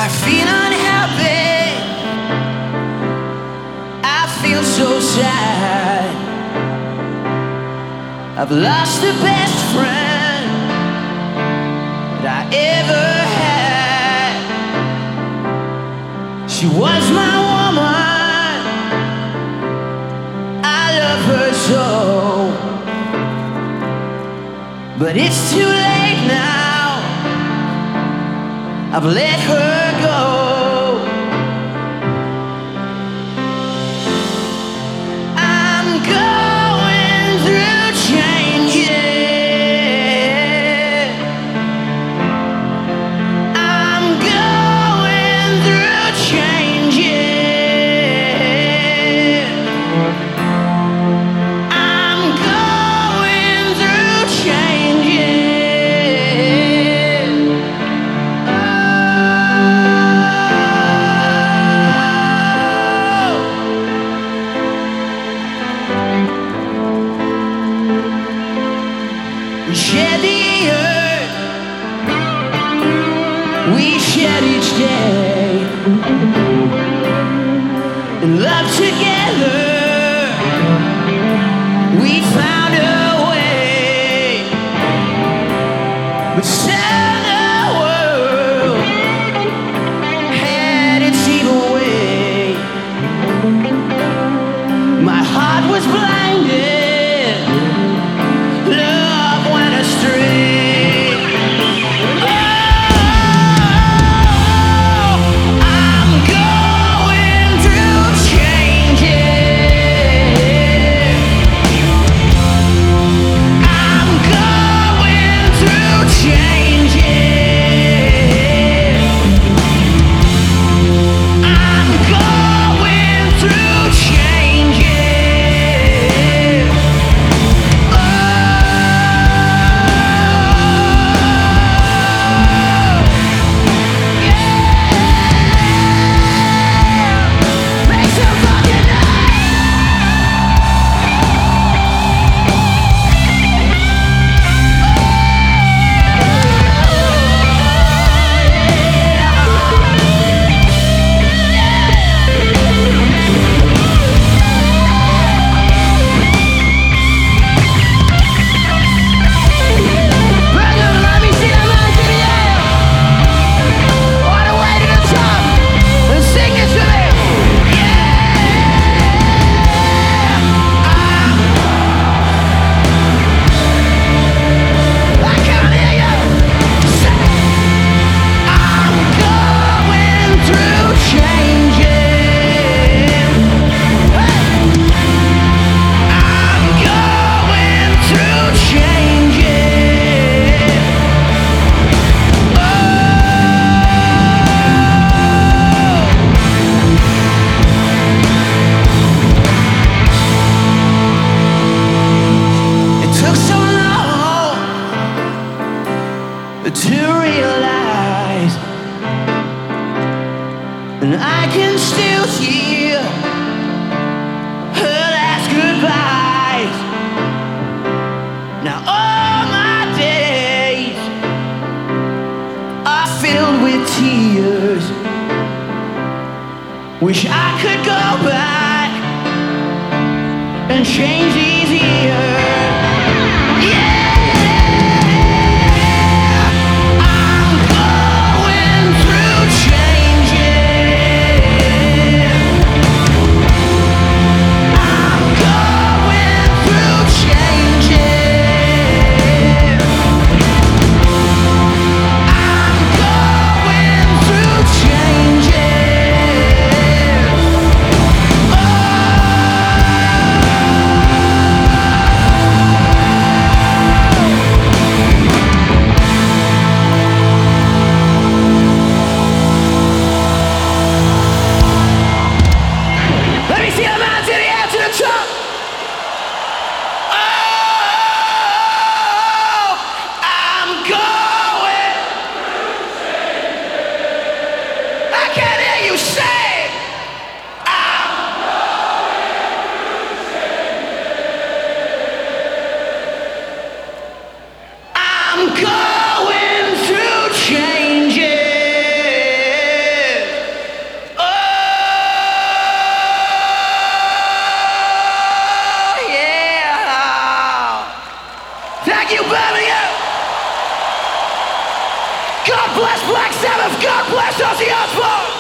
I feel unhappy, I feel so sad. I've lost the best friend that I ever had. She was my woman, I love her so. But it's too late now, I've let her go. I'm going through changes. I'm going through changes. I'm going through changes. We share the earth, we share each day, and love together, we found a way. But still the world had its evil way. My heart was blinded, love went astray. Oh, I'm going through changes. I'm going through changes. I'm going through changes. Oh, yeah. Make some fucking brother, let me see that man to the air. All the way to the top. And sing it to me. I can't hear you. Say, I'm going through changes. I'm going through changes. It took so long to realize, and I can still hear her last goodbyes. Now all my days are filled with tears. Wish I could go back and change these years. I'm going through changes. I'm going through changes. I'm going through changes. Oh, you, Birmingham. God bless Black Sabbath. God bless Ozzy Osbourne.